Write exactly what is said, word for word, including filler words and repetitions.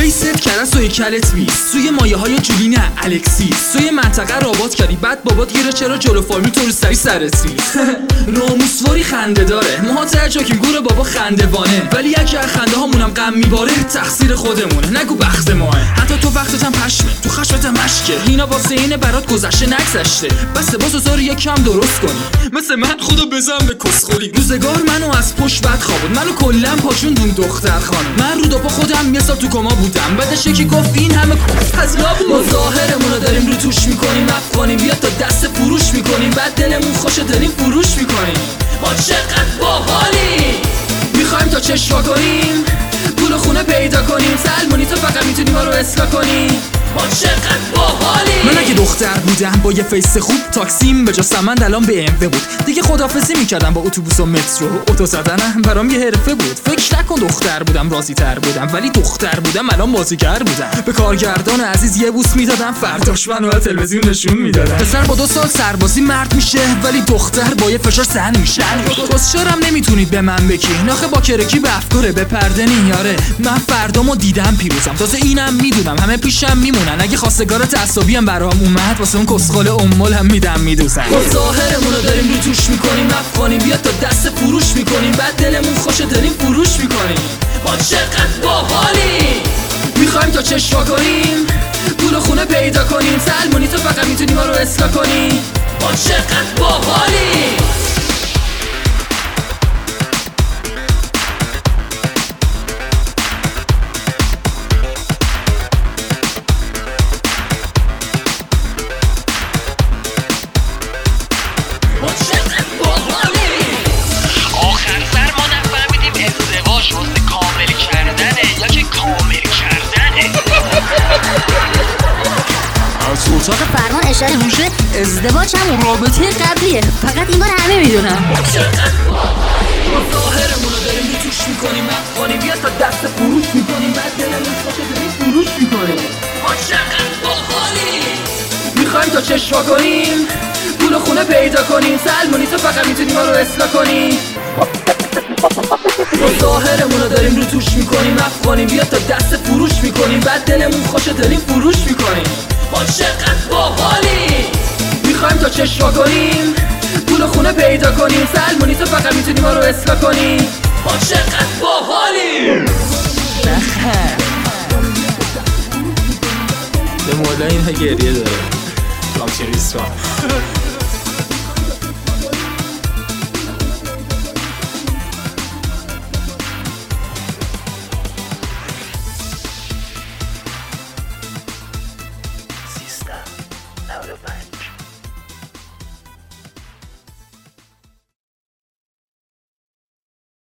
فیست کردن سوی کلت بیست سوی مایه های جولین الکسیس سوی منطقه رابات کردی بعد بابات گیره چرا جلو فارمی تو رو سری سرت ریخت. راموسواری خنده داره موها ته جاکیم گور بابا خندوانه ولی یکی از خنده هامونم غم میباره تقصیر خودمونه نگو بخت ماه. حتی تو وقتت هم پشمه تو خشمت مشکه اینا واسه اینه برات گذشته نگذشته بس باز هزار یکم درست کنی مثل من خودو بزن به کسخولی. روزگار منو از پشت بد خوابون منو کلا پاشوندون دختر خانم من رو داپا خودم یه سال تو کما بودم بعدش یکی گفت این همه از لا بود. ما ظاهرمونو داریم رو توش میکنیم افغانی بیا تا دست فروش میکنیم بعد دلمون خوشه داریم فروش میکنیم. ما چقدر باحالی میخوایم تا چشوا کنیم پول خونه پیدا کنیم سلمونی تو فقط میتونی ما رو اصلاح کنی. ما چقدر باحالی. من اگه دختر بودم با یه فیس خوب تاکسیم به جا سمند الان به ام بود دیگه خدافظی میکردم با اتوبوس و مترو. اتو زدنم برام یه حرفه بود فکر نکن دختر بودم راضی تر بودم ولی دختر بودم الان بازیگر بودم. به کارگردان عزیز یه بوس میدادم فرداش منو تلویزیون نشون میدادم. پسر با دو سال سربازی مرد میشه ولی دختر با یه فشار زن میشه. بس چرام نمیتونید به من بگی ناخه با کرکی به افکاره به پرده نیاره. من فردامو دیدم پیروزم تازه اینم میدونم همه پیشم میمونن اگه خواستگار تعصبی هم برام اومد واسه اون کسخال امول هم میدم میدوزم. ما ظاهرمونو داریم رو توش میکنیم افغانی بیا تا دست فروش میکنیم بعد دلمون خوشه داریم فروش میکنیم. ما چقدر باحالی میخوایم تا چشوا کنیم پول خونه پیدا کنیم سلمونی تو فقط میتونی ما رو اصلاح کنی. ما چقدر باحالی. آخر سر ما نفهمیدیم ازدواج واسه کامل کردنه یا که کامل کردنه. از اتاق فرمان اشاره میشه ازدواج هم رابطه قبلیه فقط این بار همه میدونن. ما ظاهرمونو داریم رو توش میکنیم افغانی بیا تا دست فروش میکنیم بعد دلمون خوشه داریم فروش میکنیم. ما چقدر باحالی میخوایم تا چشوا کنیم پول خونه پیدا کنیم سلمونی تو فقط میتونی ما رو اصلاح کنی. ما ظاهرمونو داریم رو توش میکنیم افغانی بیا تا دست فروش میکنیم بعد دلمون خوشه داریم فروش میکنیم. ما چقدر باحالی میخوایم تا چشوا کنیم پول خونه پیدا کنیم سلمونی تو فقط میتونی ما رو اصلاح کنی. ما چقدر باحالی. نخه به مولا این ها گریه داره رامتیریس را